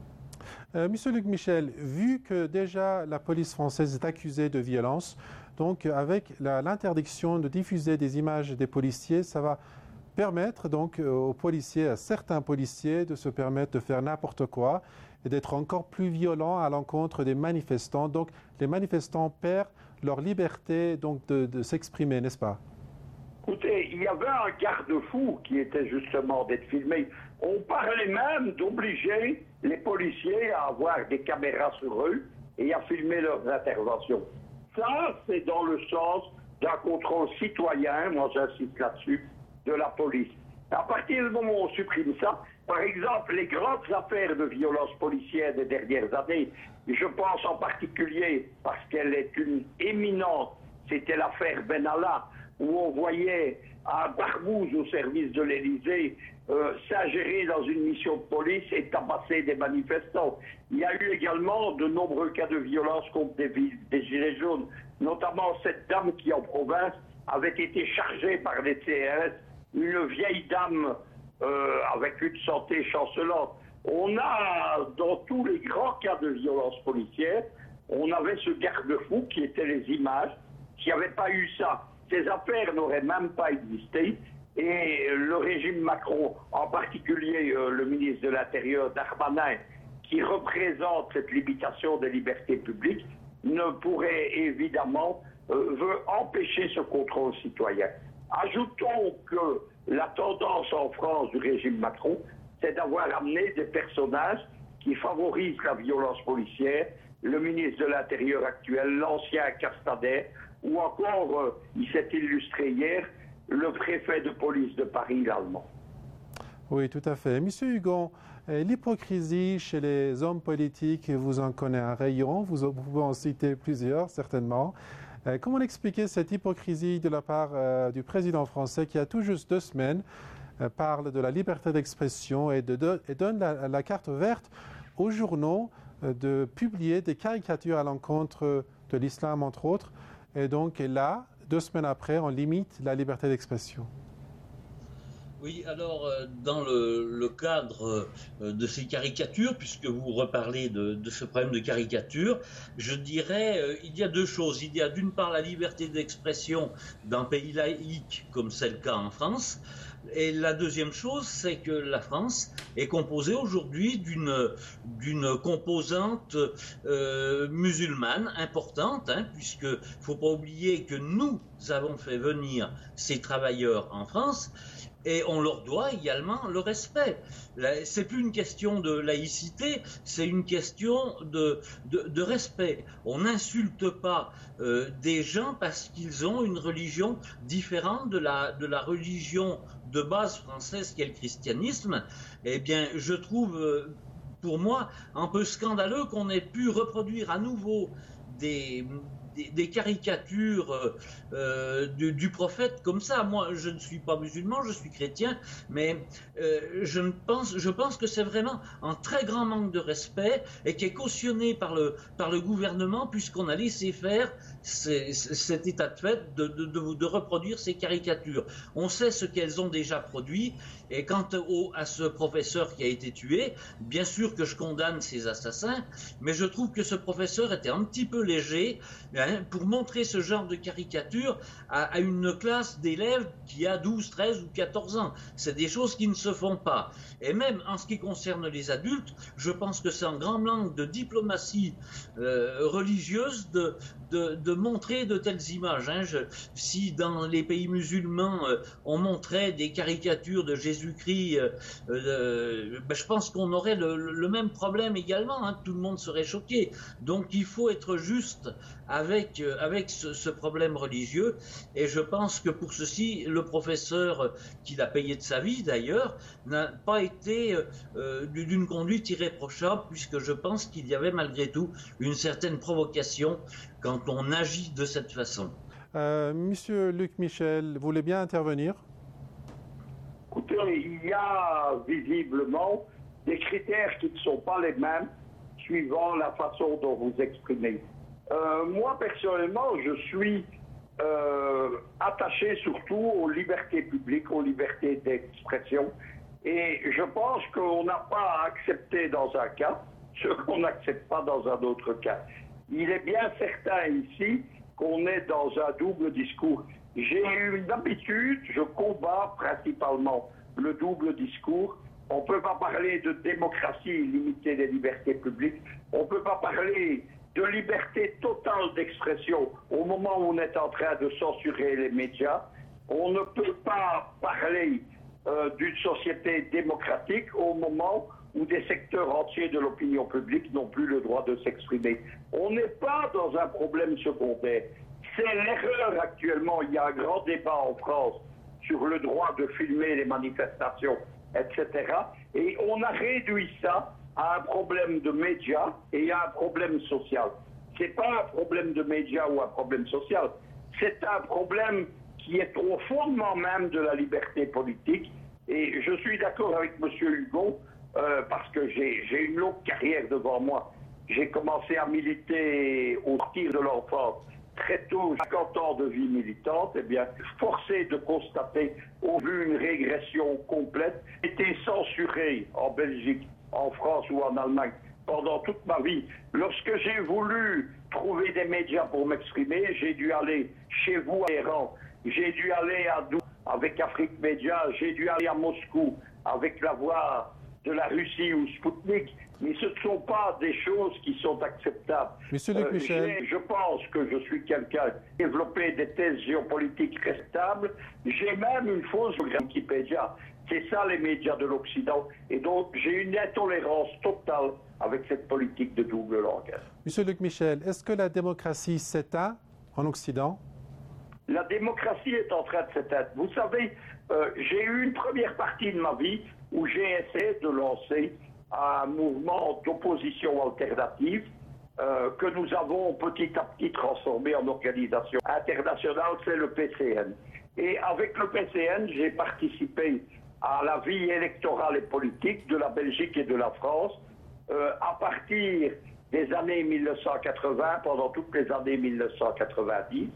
Euh, Monsieur Luc Michel, vu que déjà la police française est accusée de violence, donc avec la, l'interdiction de diffuser des images des policiers, ça va permettre donc aux policiers, à certains policiers, de se permettre de faire n'importe quoi et d'être encore plus violents à l'encontre des manifestants. Donc les manifestants perdent leur liberté donc de, de s'exprimer, n'est-ce pas? Écoutez, il y avait un garde-fou qui était justement d'être filmé. On parlait même d'obliger les policiers à avoir des caméras sur eux et à filmer leurs interventions. Ça, c'est dans le sens d'un contrôle citoyen, moi j'insiste là-dessus, de la police. À partir du moment où on supprime ça, par exemple, les grandes affaires de violence policière des dernières années, je pense en particulier, parce qu'elle est une éminente, c'était l'affaire Benalla, où on voyait un barbouze au service de l'Élysée euh, s'ingérer dans une mission de police et tabasser des manifestants. Il y a eu également de nombreux cas de violence contre des, des gilets jaunes, notamment cette dame qui en province avait été chargée par les C R S, une vieille dame euh, avec une santé chancelante. On a, dans tous les grands cas de violence policière, on avait ce garde-fou qui était les images. S'il n'y avait pas eu ça, ces affaires n'auraient même pas existé et le régime Macron, en particulier euh, le ministre de l'Intérieur Darmanin, qui représente cette limitation des libertés publiques, ne pourrait évidemment euh, veut empêcher ce contrôle citoyen. Ajoutons que la tendance en France du régime Macron, c'est d'avoir amené des personnages qui favorisent la violence policière, le ministre de l'Intérieur actuel, l'ancien Castaner, ou encore, euh, il s'est illustré hier, le préfet de police de Paris, l'allemand. Oui, tout à fait. Monsieur Hugon, l'hypocrisie chez les hommes politiques, vous en connaissez un rayon, vous pouvez en citer plusieurs, certainement. Comment expliquer cette hypocrisie de la part euh, du président français qui, a tout juste deux semaines, euh, parle de la liberté d'expression et, de, de, et donne la, la carte verte aux journaux euh, de publier des caricatures à l'encontre de l'islam, entre autres. Et donc là, deux semaines après, on limite la liberté d'expression. Oui, alors dans le, le cadre de ces caricatures, puisque vous reparlez de, de ce problème de caricature, je dirais euh, il y a deux choses. Il y a d'une part la liberté d'expression d'un pays laïque, comme c'est le cas en France, et la deuxième chose, c'est que la France est composée aujourd'hui d'une d'une composante euh, musulmane importante, hein, puisque faut pas oublier que nous avons fait venir ces travailleurs en France. Et on leur doit également le respect. C'est plus une question de laïcité, c'est une question de, de, de respect. On n'insulte pas euh, des gens parce qu'ils ont une religion différente de la, de la religion de base française qu'est le christianisme. Eh bien, je trouve, euh, pour moi, un peu scandaleux qu'on ait pu reproduire à nouveau des... Des, des caricatures euh, du, du prophète comme ça. Moi, je ne suis pas musulman, je suis chrétien, mais euh, je, ne pense, je pense que c'est vraiment un très grand manque de respect et qui est cautionné par le, par le gouvernement puisqu'on a laissé faire ces, cet état de fait de, de, de, de reproduire ces caricatures. On sait ce qu'elles ont déjà produit et quant au, à ce professeur qui a été tué, bien sûr que je condamne ces assassins, mais je trouve que ce professeur était un petit peu léger pour montrer ce genre de caricature à, à une classe d'élèves qui a douze, treize ou quatorze ans. C'est des choses qui ne se font pas. Et même en ce qui concerne les adultes, je pense que c'est un grand manque de diplomatie euh, religieuse de, de, de montrer de telles images. Hein. Je, si dans les pays musulmans, euh, on montrait des caricatures de Jésus-Christ, euh, euh, ben, je pense qu'on aurait le, le même problème également. Hein. Tout le monde serait choqué. Donc il faut être juste avec, euh, avec ce, ce problème religieux. Et je pense que pour ceci, le professeur, qui l'a payé de sa vie d'ailleurs, n'a pas été euh, d'une conduite irréprochable, puisque je pense qu'il y avait malgré tout une certaine provocation quand on agit de cette façon. Euh, Monsieur Luc Michel, vous voulez bien intervenir? Écoutez, il y a visiblement des critères qui ne sont pas les mêmes suivant la façon dont vous exprimez. Euh, moi, personnellement, je suis euh, attaché surtout aux libertés publiques, aux libertés d'expression. Et je pense qu'on n'a pas à accepter dans un cas ce qu'on n'accepte pas dans un autre cas. Il est bien certain ici qu'on est dans un double discours. J'ai une habitude, je combats principalement le double discours. On ne peut pas parler de démocratie limitée des libertés publiques. On ne peut pas parler de liberté totale d'expression au moment où on est en train de censurer les médias. On ne peut pas parler euh, d'une société démocratique au moment où des secteurs entiers de l'opinion publique n'ont plus le droit de s'exprimer. On n'est pas dans un problème secondaire. C'est l'erreur actuellement. Il y a un grand débat en France sur le droit de filmer les manifestations, et cetera. Et on a réduit ça à un problème de médias et à un problème social. Ce n'est pas un problème de médias ou un problème social. C'est un problème qui est au fondement même de la liberté politique. Et je suis d'accord avec M. Hugo, euh, parce que j'ai, j'ai une longue carrière devant moi. J'ai commencé à militer au tir de l'enfance très tôt, cinquante ans de vie militante. Eh bien, forcé de constater, au vu une régression complète, été censuré en Belgique, en France ou en Allemagne pendant toute ma vie. Lorsque j'ai voulu trouver des médias pour m'exprimer, j'ai dû aller chez vous à Iran, j'ai dû aller à Dou avec Afrique Média, j'ai dû aller à Moscou avec la voix de la Russie ou Sputnik, mais ce ne sont pas des choses qui sont acceptables. Monsieur Luc Michel. Je pense que je suis quelqu'un qui a développé des thèses géopolitiques respectables. J'ai même une fausse Wikipédia. C'est ça les médias de l'Occident. Et donc j'ai une intolérance totale avec cette politique de double langage. Monsieur Luc Michel, est-ce que la démocratie s'éteint en Occident? La démocratie est en train de s'éteindre. Vous savez, euh, j'ai eu une première partie de ma vie où j'ai essayé de lancer un mouvement d'opposition alternative euh, que nous avons petit à petit transformé en organisation internationale, c'est le P C N. Et avec le P C N, j'ai participé à la vie électorale et politique de la Belgique et de la France euh, à partir des années mille neuf cent quatre-vingts, pendant toutes les années mille neuf cent quatre-vingt-dix.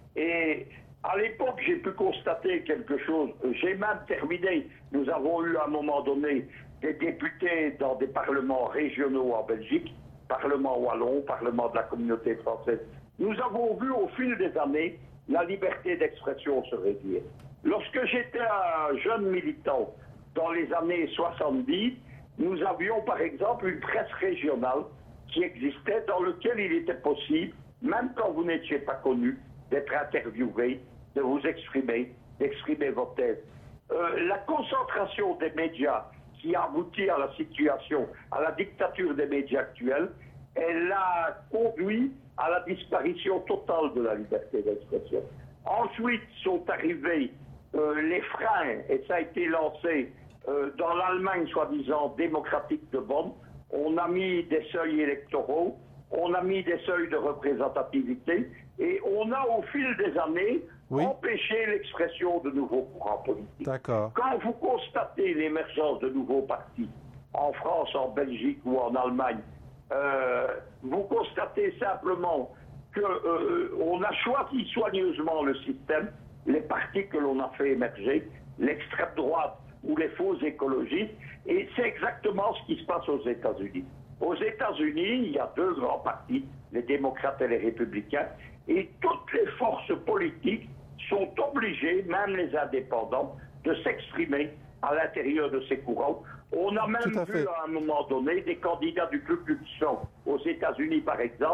Et à l'époque, j'ai pu constater quelque chose. J'ai même terminé. Nous avons eu à un moment donné des députés dans des parlements régionaux en Belgique, Parlement wallon, Parlement de la communauté française. Nous avons vu au fil des années la liberté d'expression se réduire. Lorsque j'étais un jeune militant dans les années soixante-dix, nous avions par exemple une presse régionale qui existait dans laquelle il était possible, même quand vous n'étiez pas connu, d'être interviewé, de vous exprimer, d'exprimer votre thèse. Euh, la concentration des médias qui aboutit à la situation, à la dictature des médias actuels, elle a conduit à la disparition totale de la liberté d'expression. Ensuite sont arrivés euh, les freins, et ça a été lancé euh, dans l'Allemagne soi-disant démocratique de Bonn. On a mis des seuils électoraux, on a mis des seuils de représentativité, et on a au fil des années oui. empêché l'expression de nouveaux courants politiques. D'accord. Quand vous constatez l'émergence de nouveaux partis, en France, en Belgique ou en Allemagne, euh, vous constatez simplement qu'on euh, a choisi soigneusement le système, les partis que l'on a fait émerger, l'extrême droite ou les faux écologistes, et c'est exactement ce qui se passe aux États-Unis. Aux États-Unis, il y a deux grands partis, les démocrates et les républicains, et toutes les forces politiques sont obligées, même les indépendants, de s'exprimer à l'intérieur de ces courants. On a même vu à un moment donné des candidats du Ku Klux Klan aux États-Unis, par exemple,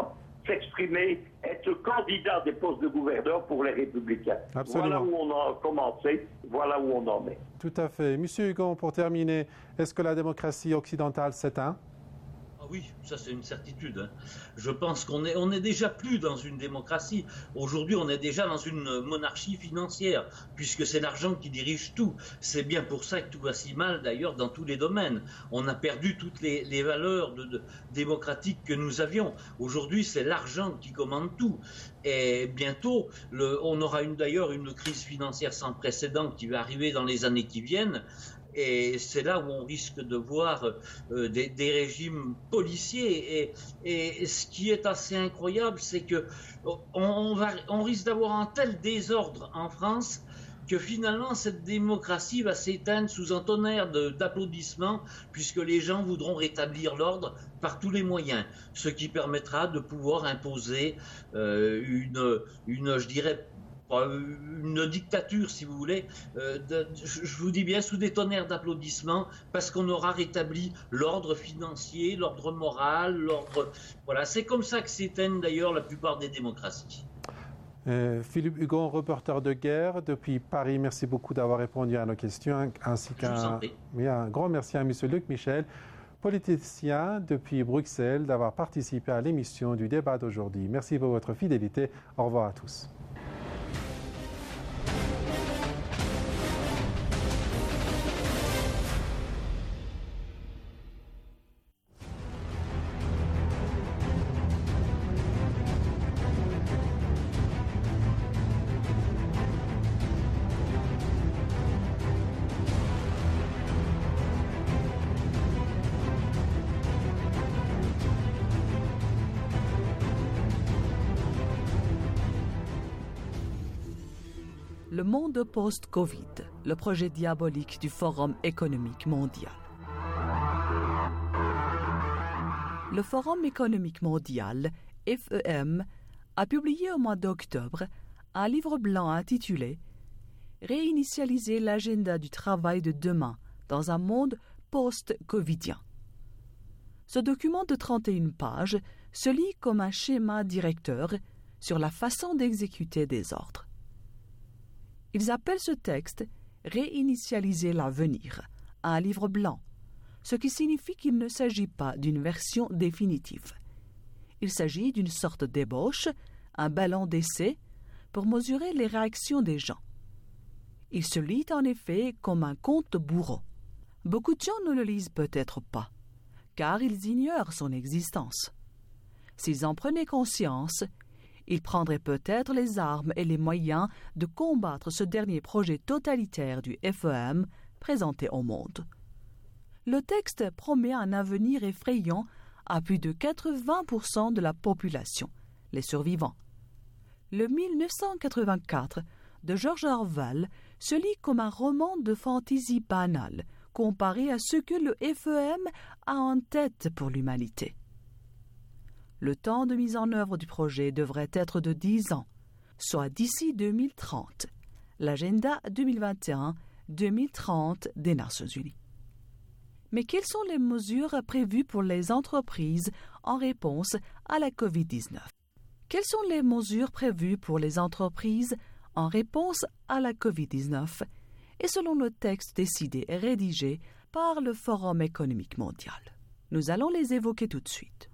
s'exprimer, être candidat des postes de gouverneur pour les Républicains. Absolument. Voilà où on a commencé, voilà où on en est. Tout à fait. Monsieur Hugon, pour terminer, est-ce que la démocratie occidentale s'éteint? Ah oui, ça c'est une certitude. Hein. Je pense qu'on est, on est déjà plus dans une démocratie. Aujourd'hui, on est déjà dans une monarchie financière, puisque c'est l'argent qui dirige tout. C'est bien pour ça que tout va si mal, d'ailleurs, dans tous les domaines. On a perdu toutes les, les valeurs de, de, démocratiques que nous avions. Aujourd'hui, c'est l'argent qui commande tout. Et bientôt, le, on aura une, d'ailleurs une crise financière sans précédent qui va arriver dans les années qui viennent. Et c'est là où on risque de voir euh, des, des régimes policiers. Et, et ce qui est assez incroyable, c'est que on, on, va, on risque d'avoir un tel désordre en France que finalement cette démocratie va s'éteindre sous un tonnerre de, d'applaudissements, puisque les gens voudront rétablir l'ordre par tous les moyens, ce qui permettra de pouvoir imposer euh, une, une, je dirais, une dictature, si vous voulez, euh, de, je vous dis bien sous des tonnerres d'applaudissements, parce qu'on aura rétabli l'ordre financier, l'ordre moral, l'ordre... Voilà, c'est comme ça que s'éteignent d'ailleurs la plupart des démocraties. Euh, Philippe Hugon, reporter de guerre depuis Paris, merci beaucoup d'avoir répondu à nos questions, ainsi qu'un un grand merci à M. Luc Michel, politicien depuis Bruxelles, d'avoir participé à l'émission du débat d'aujourd'hui. Merci pour votre fidélité. Au revoir à tous. Le monde post-Covid, le projet diabolique du Forum économique mondial. Le Forum économique mondial, F E M, a publié au mois d'octobre un livre blanc intitulé « Réinitialiser l'agenda du travail de demain dans un monde post-covidien ». Ce document de trente et une pages se lit comme un schéma directeur sur la façon d'exécuter des ordres. Ils appellent ce texte « Réinitialiser l'avenir », un livre blanc, ce qui signifie qu'il ne s'agit pas d'une version définitive. Il s'agit d'une sorte d'ébauche, un ballon d'essai, pour mesurer les réactions des gens. Il se lit en effet comme un conte bourreau. Beaucoup de gens ne le lisent peut-être pas, car ils ignorent son existence. S'ils en prenaient conscience, ils prendraient peut-être les armes et les moyens de combattre ce dernier projet totalitaire du F E M présenté au monde. Le texte promet un avenir effrayant à plus de quatre-vingts pour cent de la population, les survivants. Le mille neuf cent quatre-vingt-quatre de George Orwell se lit comme un roman de fantaisie banale comparé à ce que le F E M a en tête pour l'humanité. Le temps de mise en œuvre du projet devrait être de dix ans, soit d'ici deux mille trente, l'agenda deux mille vingt et un deux mille trente des Nations Unies. Mais quelles sont les mesures prévues pour les entreprises en réponse à la covid dix-neuf? Quelles sont les mesures prévues pour les entreprises en réponse à la covid dix-neuf et selon le texte décidé et rédigé par le Forum économique mondial? Nous allons les évoquer tout de suite.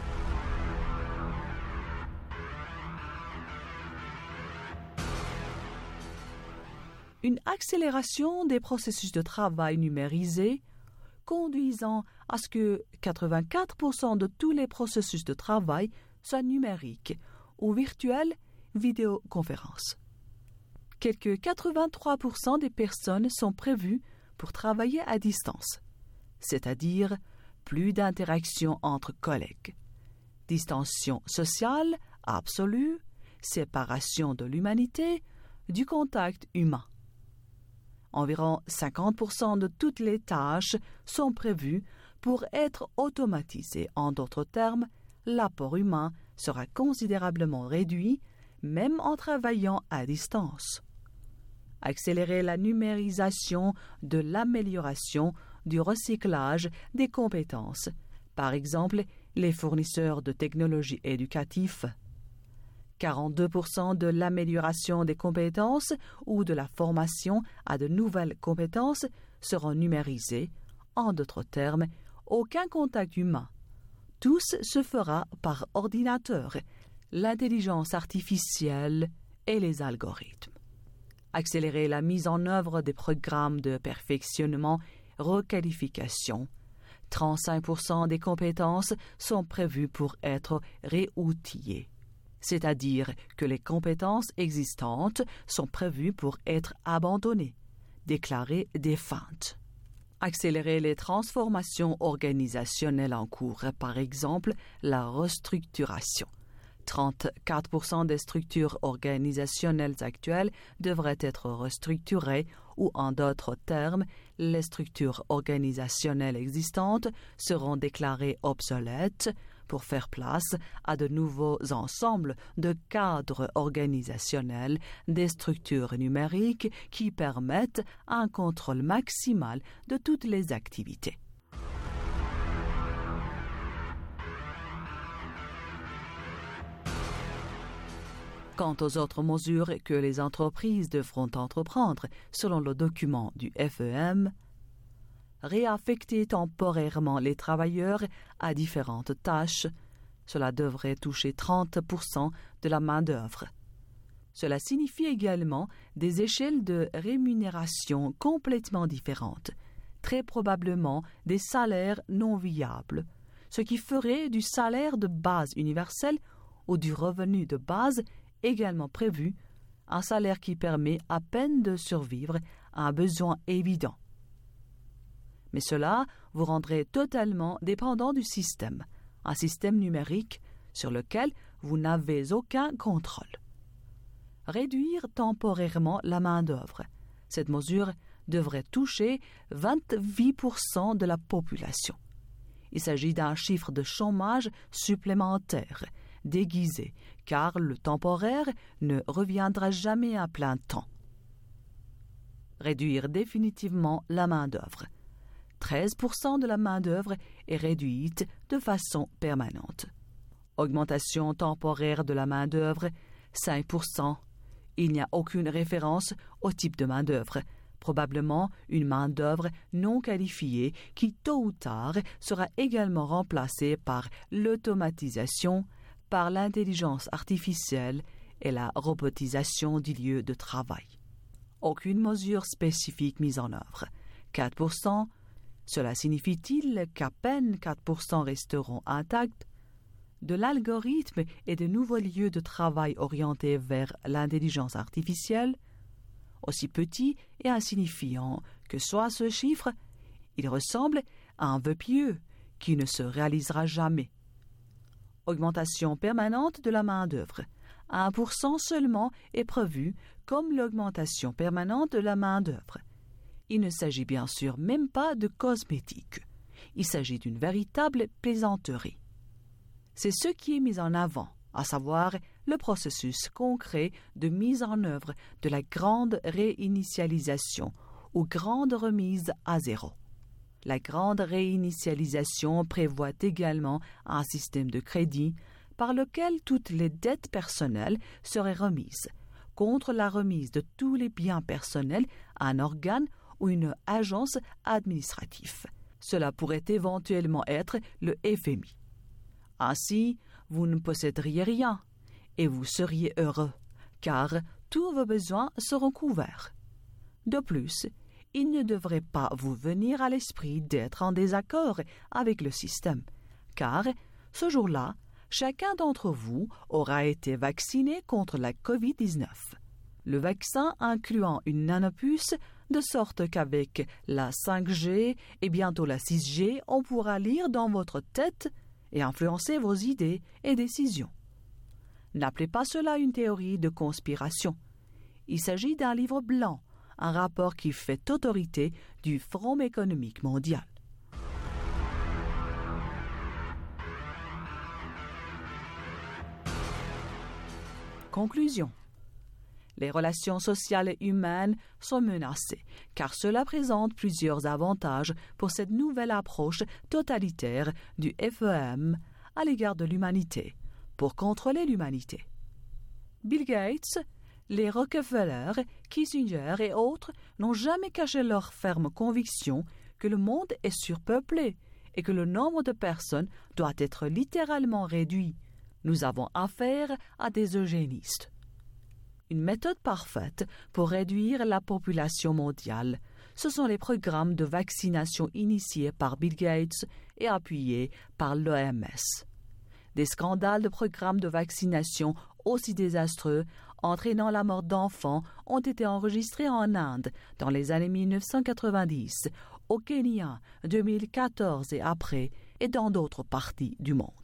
Une accélération des processus de travail numérisés, conduisant à ce que quatre-vingt-quatre pour cent de tous les processus de travail soient numériques ou virtuels, vidéoconférences. Quelques quatre-vingt-trois pour cent des personnes sont prévues pour travailler à distance, c'est-à-dire plus d'interaction entre collègues, distanciation sociale absolue, séparation de l'humanité, du contact humain. Environ cinquante pour cent de toutes les tâches sont prévues pour être automatisées. En d'autres termes, l'apport humain sera considérablement réduit, même en travaillant à distance. Accélérer la numérisation de l'amélioration du recyclage des compétences. Par exemple, les fournisseurs de technologies éducatives. quarante-deux pour cent de l'amélioration des compétences ou de la formation à de nouvelles compétences seront numérisés. En d'autres termes, aucun contact humain. Tout se fera par ordinateur, l'intelligence artificielle et les algorithmes. Accélérer la mise en œuvre des programmes de perfectionnement, requalification. trente-cinq pour cent des compétences sont prévues pour être réoutillées, c'est-à-dire que les compétences existantes sont prévues pour être abandonnées, déclarées défuntes. Accélérer les transformations organisationnelles en cours, par exemple la restructuration. trente-quatre pour cent des structures organisationnelles actuelles devraient être restructurées ou, en d'autres termes, les structures organisationnelles existantes seront déclarées obsolètes pour faire place à de nouveaux ensembles de cadres organisationnels, des structures numériques qui permettent un contrôle maximal de toutes les activités. Quant aux autres mesures que les entreprises devront entreprendre selon le document du F E M, réaffecter temporairement les travailleurs à différentes tâches, cela devrait toucher trente pour cent de la main-d'œuvre. Cela signifie également des échelles de rémunération complètement différentes, très probablement des salaires non viables, ce qui ferait du salaire de base universel ou du revenu de base également prévu, un salaire qui permet à peine de survivre à un besoin évident. Mais cela vous rendrait totalement dépendant du système, un système numérique sur lequel vous n'avez aucun contrôle. Réduire temporairement la main-d'œuvre. Cette mesure devrait toucher vingt-huit pour cent de la population. Il s'agit d'un chiffre de chômage supplémentaire, déguisé, car le temporaire ne reviendra jamais à plein temps. Réduire définitivement la main-d'œuvre. treize pour cent de la main-d'œuvre est réduite de façon permanente. Augmentation temporaire de la main-d'œuvre, cinq pour cent. Il n'y a aucune référence au type de main-d'œuvre, probablement une main-d'œuvre non qualifiée qui, tôt ou tard, sera également remplacée par l'automatisation, par l'intelligence artificielle et la robotisation du lieu de travail. Aucune mesure spécifique mise en œuvre. quatre pour cent. Cela signifie-t-il qu'à peine quatre pour cent resteront intacts? De l'algorithme et de nouveaux lieux de travail orientés vers l'intelligence artificielle? Aussi petit et insignifiant que soit ce chiffre, il ressemble à un vœu pieux qui ne se réalisera jamais. Augmentation permanente de la main-d'œuvre. un pour cent seulement est prévu comme l'augmentation permanente de la main-d'œuvre. Il ne s'agit bien sûr même pas de cosmétique. Il s'agit d'une véritable plaisanterie. C'est ce qui est mis en avant, à savoir le processus concret de mise en œuvre de la grande réinitialisation ou grande remise à zéro. La grande réinitialisation prévoit également un système de crédit par lequel toutes les dettes personnelles seraient remises, contre la remise de tous les biens personnels à un organe ou une agence administrative. Cela pourrait éventuellement être le F M I. Ainsi, vous ne posséderiez rien et vous seriez heureux, car tous vos besoins seront couverts. De plus, il ne devrait pas vous venir à l'esprit d'être en désaccord avec le système, car ce jour-là, chacun d'entre vous aura été vacciné contre la covid dix-neuf. Le vaccin incluant une nanopuce, de sorte qu'avec la cinq G et bientôt la six G, on pourra lire dans votre tête et influencer vos idées et décisions. N'appelez pas cela une théorie de conspiration. Il s'agit d'un livre blanc, un rapport qui fait autorité du Forum économique mondial. Conclusion. Les relations sociales et humaines sont menacées, car cela présente plusieurs avantages pour cette nouvelle approche totalitaire du F E M, à l'égard de l'humanité, pour contrôler l'humanité. Bill Gates, les Rockefeller, Kissinger et autres n'ont jamais caché leur ferme conviction que le monde est surpeuplé et que le nombre de personnes doit être littéralement réduit. Nous avons affaire à des eugénistes. Une méthode parfaite pour réduire la population mondiale, ce sont les programmes de vaccination initiés par Bill Gates et appuyés par l'O M S. Des scandales de programmes de vaccination aussi désastreux, entraînant la mort d'enfants, ont été enregistrés en Inde dans les années mille neuf cent quatre-vingt-dix, au Kenya deux mille quatorze et après, et dans d'autres parties du monde.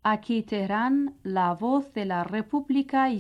Aquí Teherán, la voz de la República